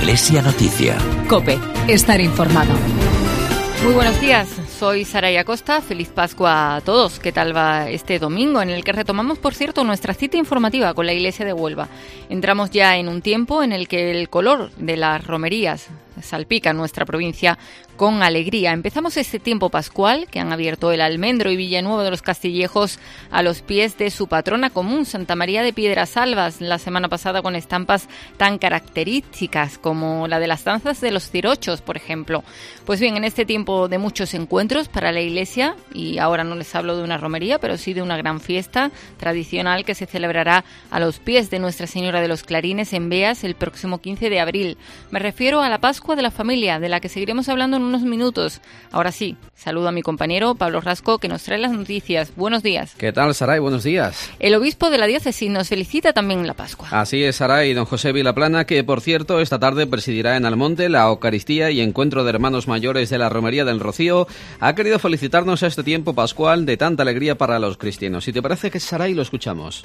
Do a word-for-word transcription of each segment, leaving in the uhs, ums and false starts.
Iglesia Noticia. COPE, estar informado. Muy buenos días, soy Saray Acosta, feliz Pascua a todos. ¿Qué tal va este domingo en el que retomamos, por cierto, nuestra cita informativa con la Iglesia de Huelva? Entramos ya en un tiempo en el que el color de las romerías salpica nuestra provincia con alegría. Empezamos este tiempo pascual que han abierto el Almendro y Villanueva de los Castillejos a los pies de su patrona común, Santa María de Piedrasalbas, la semana pasada con estampas tan características como la de las danzas de los cirochos, por ejemplo. Pues bien, en este tiempo de muchos encuentros para la Iglesia, y ahora no les hablo de una romería, pero sí de una gran fiesta tradicional que se celebrará a los pies de Nuestra Señora de los Clarines en Beas el próximo quince de abril. Me refiero a la Pascua de la Familia, de la que seguiremos hablando en unos minutos. Ahora sí, saludo a mi compañero Pablo Rasco, que nos trae las noticias. Buenos días. ¿Qué tal, Saray? Buenos días. El obispo de la diócesis nos felicita también en la Pascua. Así es, Saray, don José Vilaplana, que por cierto esta tarde presidirá en Almonte la Eucaristía y Encuentro de Hermanos Mayores de la Romería del Rocío, ha querido felicitarnos a este tiempo pascual de tanta alegría para los cristianos. Si te parece que Saray, lo escuchamos.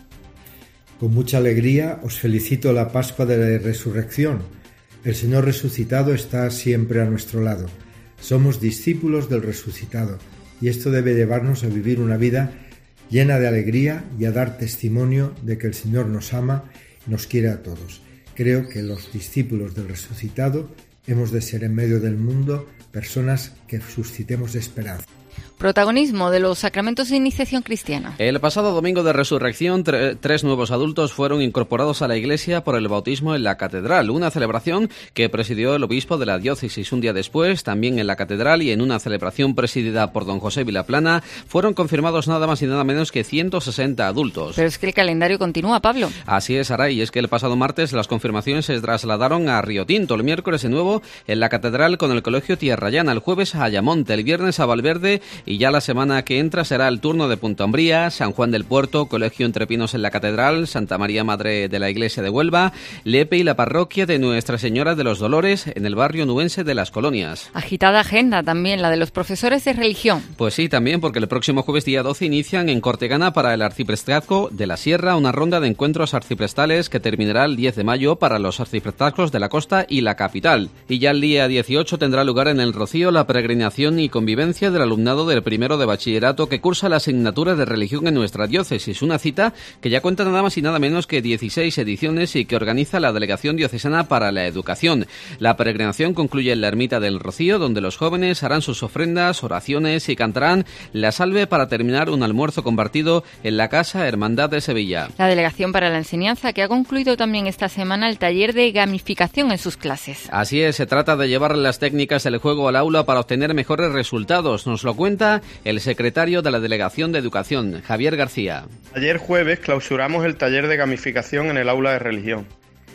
Con mucha alegría os felicito la Pascua de la Resurrección. El Señor resucitado está siempre a nuestro lado. Somos discípulos del resucitado y esto debe llevarnos a vivir una vida llena de alegría y a dar testimonio de que el Señor nos ama y nos quiere a todos. Creo que los discípulos del resucitado hemos de ser en medio del mundo personas que suscitemos esperanza. Protagonismo de los sacramentos de iniciación cristiana. El pasado domingo de Resurrección, tre- tres nuevos adultos fueron incorporados a la Iglesia por el bautismo en la Catedral, una celebración que presidió el obispo de la diócesis. Un día después, también en la Catedral y en una celebración presidida por don José Vilaplana, fueron confirmados nada más y nada menos que ciento sesenta adultos. Pero es que el calendario continúa, Pablo. Así es, Aray, y es que el pasado martes las confirmaciones se trasladaron a Río Tinto, el miércoles de nuevo en la Catedral con el Colegio Tierra Llana, el jueves a Ayamonte, el viernes a Valverde, y ya la semana que entra será el turno de Punta Umbría, San Juan del Puerto, Colegio Entre Pinos en la Catedral, Santa María Madre de la Iglesia de Huelva, Lepe y la parroquia de Nuestra Señora de los Dolores en el barrio nubense de Las Colonias. Agitada agenda también la de los profesores de religión. Pues sí, también porque el próximo jueves día doce inician en Cortegana para el Arciprestazgo de la Sierra una ronda de encuentros arciprestales que terminará el diez de mayo para los arciprestazgos de la costa y la capital. Y ya el día dieciocho tendrá lugar en el Rocío la peregrinación y convivencia del alumnado del primero de bachillerato que cursa la asignatura de religión en nuestra diócesis, una cita que ya cuenta nada más y nada menos que dieciséis ediciones y que organiza la Delegación Diocesana para la Educación. La peregrinación concluye en la Ermita del Rocío, donde los jóvenes harán sus ofrendas, oraciones y cantarán la salve para terminar un almuerzo compartido en la Casa Hermandad de Sevilla. La Delegación para la Enseñanza, que ha concluido también esta semana el taller de gamificación en sus clases. Así es, se trata de llevar las técnicas del juego al aula para obtener mejores resultados. Nos lo cuenta el secretario de la Delegación de Educación, Javier García. Ayer jueves clausuramos el taller de gamificación en el aula de religión.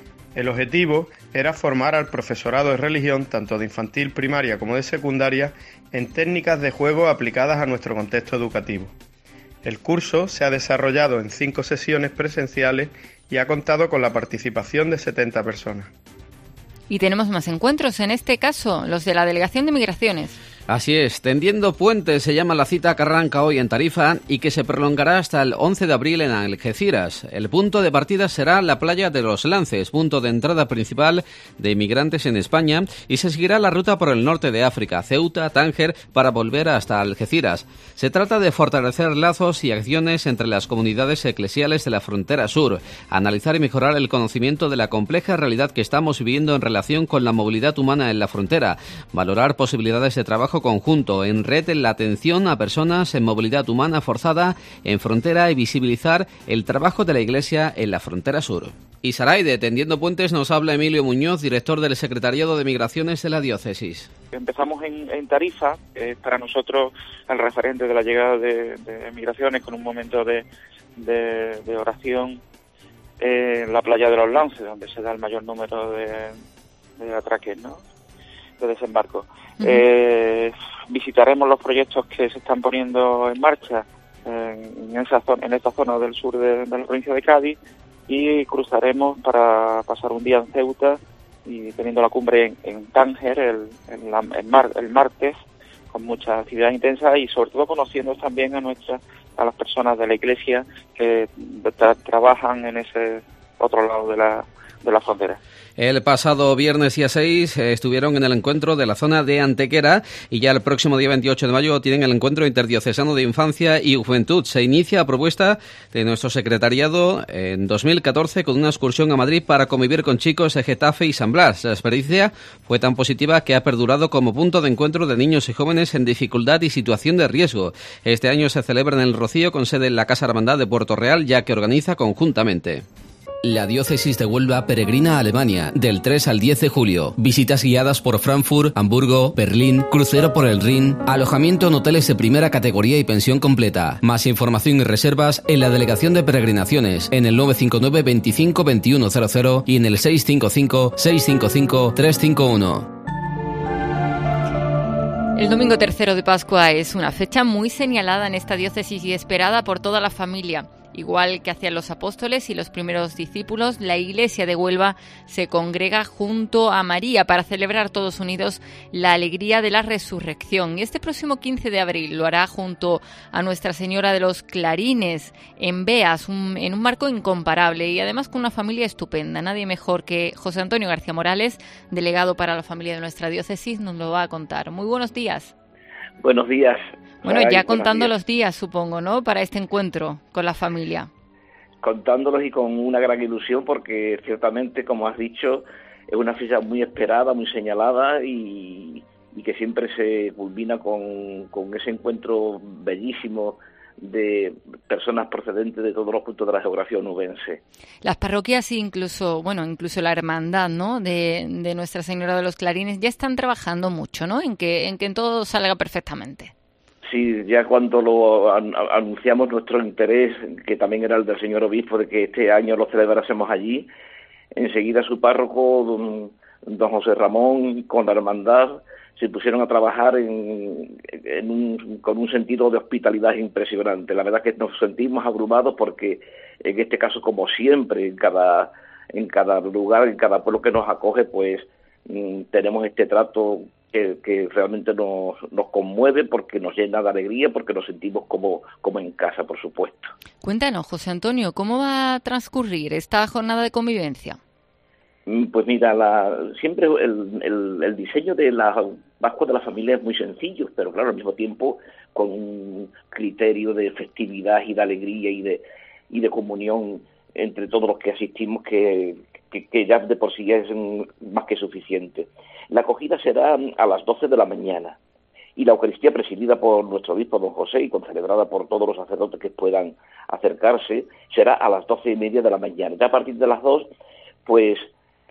El objetivo era formar al profesorado de religión, tanto de infantil, primaria como de secundaria, en técnicas de juego aplicadas a nuestro contexto educativo. El curso se ha desarrollado en cinco sesiones presenciales y ha contado con la participación de setenta personas. Y tenemos más encuentros, en este caso los de la Delegación de Migraciones. Así es, Tendiendo Puentes se llama la cita que arranca hoy en Tarifa y que se prolongará hasta el once de abril en Algeciras. El punto de partida será la playa de Los Lances, punto de entrada principal de inmigrantes en España, y se seguirá la ruta por el norte de África, Ceuta, Tánger, para volver hasta Algeciras. Se trata de fortalecer lazos y acciones entre las comunidades eclesiales de la frontera sur, analizar y mejorar el conocimiento de la compleja realidad que estamos viviendo en relación con la movilidad humana en la frontera, valorar posibilidades de trabajo conjunto en red en la atención a personas en movilidad humana forzada en frontera y visibilizar el trabajo de la Iglesia en la frontera sur. Y Saray, de Tendiendo Puentes, nos habla Emilio Muñoz, director del Secretariado de Migraciones de la Diócesis. Empezamos en, en Tarifa, que es para nosotros el referente de la llegada de, de migraciones, con un momento de, de, de oración en la playa de Los Lances, donde se da el mayor número de, de atraques, ¿no?, de desembarco. Uh-huh. Eh, visitaremos los proyectos que se están poniendo en marcha en, en, esa zona, en esta zona del sur de, de la provincia de Cádiz, y cruzaremos para pasar un día en Ceuta y teniendo la cumbre en, en Tánger el, en la, el, mar, el martes, con mucha actividad intensa y sobre todo conociendo también a nuestras a las personas de la Iglesia que tra- trabajan en ese otro lado de la de la frontera. El pasado viernes día seis eh, estuvieron en el encuentro de la zona de Antequera y ya el próximo día veintiocho de mayo tienen el encuentro interdiocesano de infancia y juventud. Se inicia a propuesta de nuestro secretariado en dos mil catorce con una excursión a Madrid para convivir con chicos de Getafe y San Blas. La experiencia fue tan positiva que ha perdurado como punto de encuentro de niños y jóvenes en dificultad y situación de riesgo. Este año se celebra en el Rocío con sede en la Casa Hermandad de Puerto Real, ya que organiza conjuntamente. La diócesis de Huelva peregrina a Alemania del tres al diez de julio. Visitas guiadas por Frankfurt, Hamburgo, Berlín, crucero por el Rin, alojamiento en hoteles de primera categoría y pensión completa. Más información y reservas en la Delegación de Peregrinaciones en el nueve cinco nueve veinticinco veintiuno cero cero y en el seis cinco cinco seis cinco cinco tres cinco uno. El domingo tercero de Pascua es una fecha muy señalada en esta diócesis y esperada por toda la familia. Igual que hacían los apóstoles y los primeros discípulos, la Iglesia de Huelva se congrega junto a María para celebrar todos unidos la alegría de la resurrección. Y este próximo quince de abril lo hará junto a Nuestra Señora de los Clarines en Beas, un, en un marco incomparable y además con una familia estupenda. Nadie mejor que José Antonio García Morales, delegado para la familia de nuestra diócesis, nos lo va a contar. Muy buenos días. Buenos días. Bueno, Ay, ya contando días. los días, supongo, ¿no?, para este encuentro con la familia. Contándolos y con una gran ilusión porque ciertamente, como has dicho, es una fecha muy esperada, muy señalada y, y que siempre se culmina con, con ese encuentro bellísimo de personas procedentes de todos los puntos de la geografía onubense. Las parroquias, incluso, bueno, incluso la hermandad, ¿no?, de, de Nuestra Señora de los Clarines, ya están trabajando mucho, ¿no?, en que, en que todo salga perfectamente. Sí, ya cuando lo an- anunciamos nuestro interés, que también era el del señor obispo, de que este año lo celebrásemos allí, enseguida su párroco, don, don José Ramón, con la hermandad, se pusieron a trabajar en, en un, con un sentido de hospitalidad impresionante. La verdad es que nos sentimos abrumados porque en este caso, como siempre, en cada, en cada lugar, en cada pueblo que nos acoge, pues mm, tenemos este trato que, que realmente nos, nos conmueve porque nos llena de alegría, porque nos sentimos como, como en casa, por supuesto. Cuéntanos, José Antonio, ¿cómo va a transcurrir esta jornada de convivencia? Pues mira, la, siempre el, el, el diseño de la Pascua de la familia es muy sencillo, pero claro, al mismo tiempo con un criterio de festividad y de alegría y de, y de comunión entre todos los que asistimos que, que, que ya de por sí es más que suficiente. La acogida será a las doce de la mañana y la Eucaristía, presidida por nuestro obispo don José y concelebrada por todos los sacerdotes que puedan acercarse, será a las doce y media de la mañana. Ya a partir de las dos, pues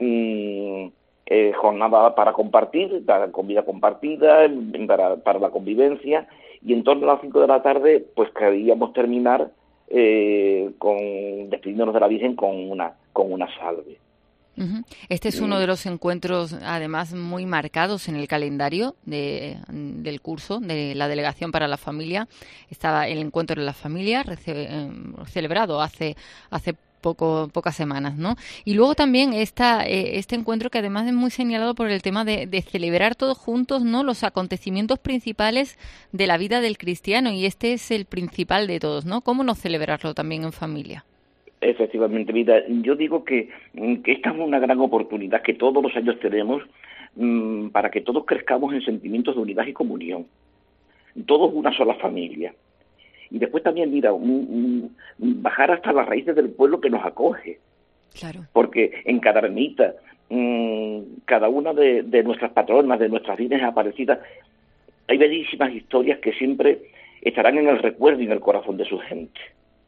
mmm, eh, jornada para compartir, para comida compartida, para, para la convivencia, y en torno a las cinco de la tarde, pues queríamos terminar eh, con despidiéndonos de la Virgen con una con una salve. Uh-huh. Este es uno de los encuentros, además, muy marcados en el calendario de, del curso de la Delegación para la Familia. Estaba el encuentro de la familia rece, eh, celebrado hace hace poco pocas semanas, ¿no? Y luego también esta, eh, este encuentro que además es muy señalado por el tema de, de celebrar todos juntos, ¿no?, los acontecimientos principales de la vida del cristiano, y este es el principal de todos, ¿no? ¿Cómo no celebrarlo también en familia? Efectivamente, mira, yo digo que, que esta es una gran oportunidad que todos los años tenemos mmm, para que todos crezcamos en sentimientos de unidad y comunión. Todos una sola familia. Y después también, mira, un, un, bajar hasta las raíces del pueblo que nos acoge. Claro. Porque en cada ermita, mmm, cada una de, de nuestras patronas, de nuestras virgenes aparecidas, hay bellísimas historias que siempre estarán en el recuerdo y en el corazón de su gente.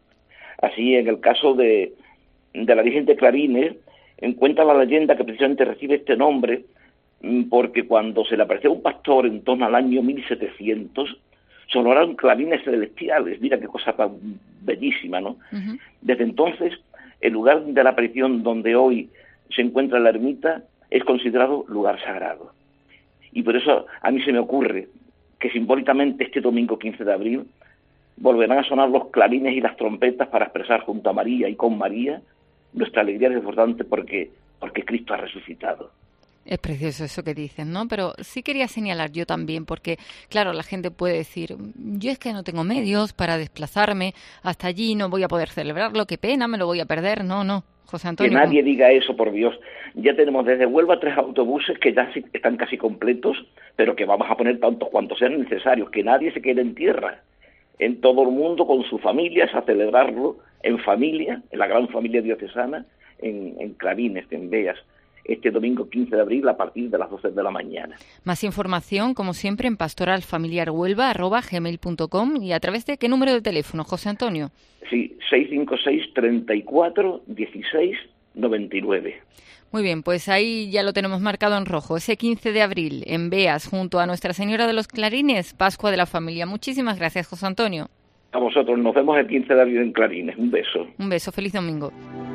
Así, en el caso de, de la Virgen de Clarines, cuenta la leyenda que precisamente recibe este nombre porque cuando se le apareció a un pastor en torno al año mil setecientos, sonaron clarines celestiales. Mira qué cosa tan bellísima, ¿no? Uh-huh. Desde entonces, el lugar de la aparición donde hoy se encuentra la ermita es considerado lugar sagrado. Y por eso a mí se me ocurre que simbólicamente este domingo quince de abril volverán a sonar los clarines y las trompetas para expresar junto a María y con María nuestra alegría desbordante porque, porque Cristo ha resucitado. Es precioso eso que dices, ¿no? Pero sí quería señalar yo también, porque, claro, la gente puede decir, yo es que no tengo medios para desplazarme hasta allí, no voy a poder celebrarlo, qué pena, me lo voy a perder. No, no, José Antonio. Que nadie diga eso, por Dios. Ya tenemos desde Huelva tres autobuses que ya están casi completos, pero que vamos a poner tantos cuantos sean necesarios, que nadie se quede en tierra. En todo el mundo, con sus familias, a celebrarlo en familia, en la gran familia diocesana, en, en Clarines, en Beas, este domingo quince de abril a partir de las doce de la mañana. Más información, como siempre, en pastoralfamiliarhuelva arroba gmail punto com. ¿Y a través de qué número de teléfono, José Antonio? Sí, seis cinco seis, treinta y cuatro, dieciséis, noventa y nueve. Muy bien, pues ahí ya lo tenemos marcado en rojo. Ese quince de abril, en Beas, junto a Nuestra Señora de los Clarines, Pascua de la Familia. Muchísimas gracias, José Antonio. A vosotros, nos vemos el quince de abril en Clarines. Un beso. Un beso, feliz domingo.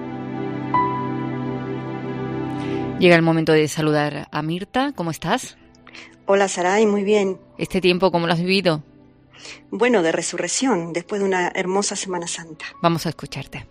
Llega el momento de saludar a Mirta. ¿Cómo estás? Hola, Saray, muy bien. ¿Este tiempo cómo lo has vivido? Bueno, de resurrección, después de una hermosa Semana Santa. Vamos a escucharte.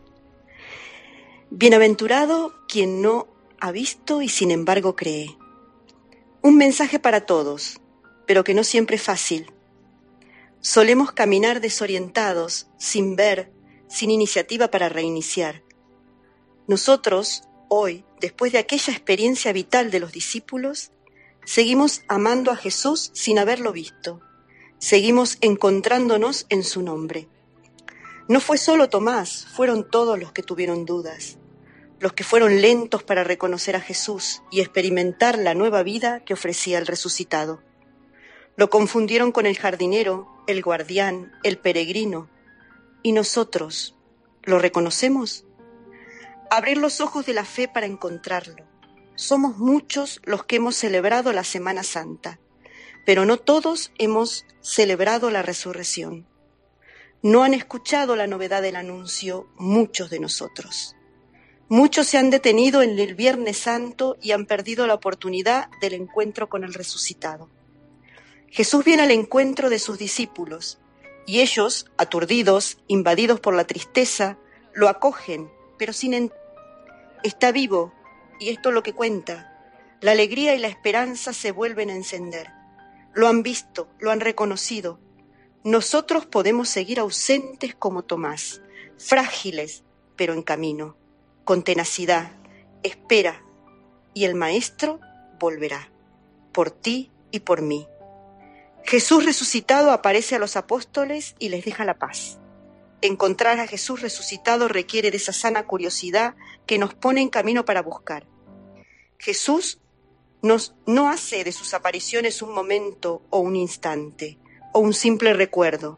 Bienaventurado quien no ha visto y sin embargo cree. Un mensaje para todos, pero que no siempre es fácil. Solemos caminar desorientados, sin ver, sin iniciativa para reiniciar. Nosotros, hoy, después de aquella experiencia vital de los discípulos, seguimos amando a Jesús sin haberlo visto. Seguimos encontrándonos en su nombre. No fue solo Tomás, fueron todos los que tuvieron dudas, los que fueron lentos para reconocer a Jesús y experimentar la nueva vida que ofrecía el resucitado. Lo confundieron con el jardinero, el guardián, el peregrino. ¿Y nosotros lo reconocemos? Abrir los ojos de la fe para encontrarlo. Somos muchos los que hemos celebrado la Semana Santa, pero no todos hemos celebrado la resurrección. No han escuchado la novedad del anuncio muchos de nosotros. Muchos se han detenido en el Viernes Santo y han perdido la oportunidad del encuentro con el resucitado. Jesús viene al encuentro de sus discípulos y ellos, aturdidos, invadidos por la tristeza, lo acogen, pero sin entender. Está vivo y esto es lo que cuenta. La alegría y la esperanza se vuelven a encender. Lo han visto, lo han reconocido. Nosotros podemos seguir ausentes como Tomás, frágiles, pero en camino, con tenacidad, espera, y el Maestro volverá, por ti y por mí. Jesús resucitado aparece a los apóstoles y les deja la paz. Encontrar a Jesús resucitado requiere de esa sana curiosidad que nos pone en camino para buscar. Jesús nos, no hace de sus apariciones un momento o un instante, o un simple recuerdo.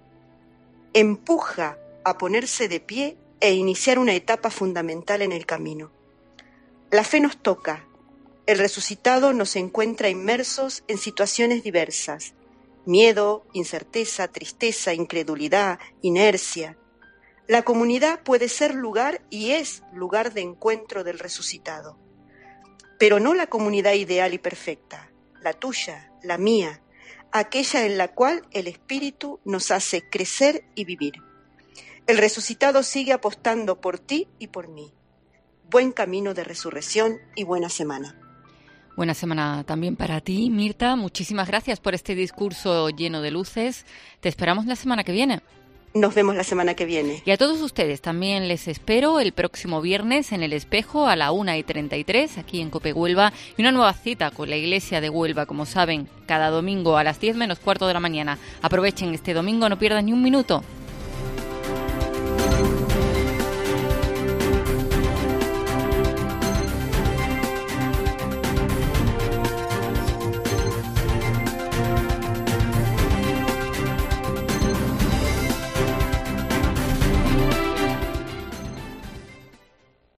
Empuja a ponerse de pie e iniciar una etapa fundamental en el camino. La fe nos toca. El resucitado nos encuentra inmersos en situaciones diversas: miedo, incerteza, tristeza, incredulidad, inercia. La comunidad puede ser lugar y es lugar de encuentro del resucitado, pero no la comunidad ideal y perfecta, la tuya, la mía, aquella en la cual el Espíritu nos hace crecer y vivir. El resucitado sigue apostando por ti y por mí. Buen camino de resurrección y buena semana. Buena semana también para ti, Mirta. Muchísimas gracias por este discurso lleno de luces. Te esperamos la semana que viene. Nos vemos la semana que viene. Y a todos ustedes también les espero el próximo viernes en El Espejo a la una y treinta y tres, aquí en COPE Huelva, y una nueva cita con la Iglesia de Huelva, como saben, cada domingo a las diez menos cuarto de la mañana. Aprovechen este domingo, no pierdan ni un minuto.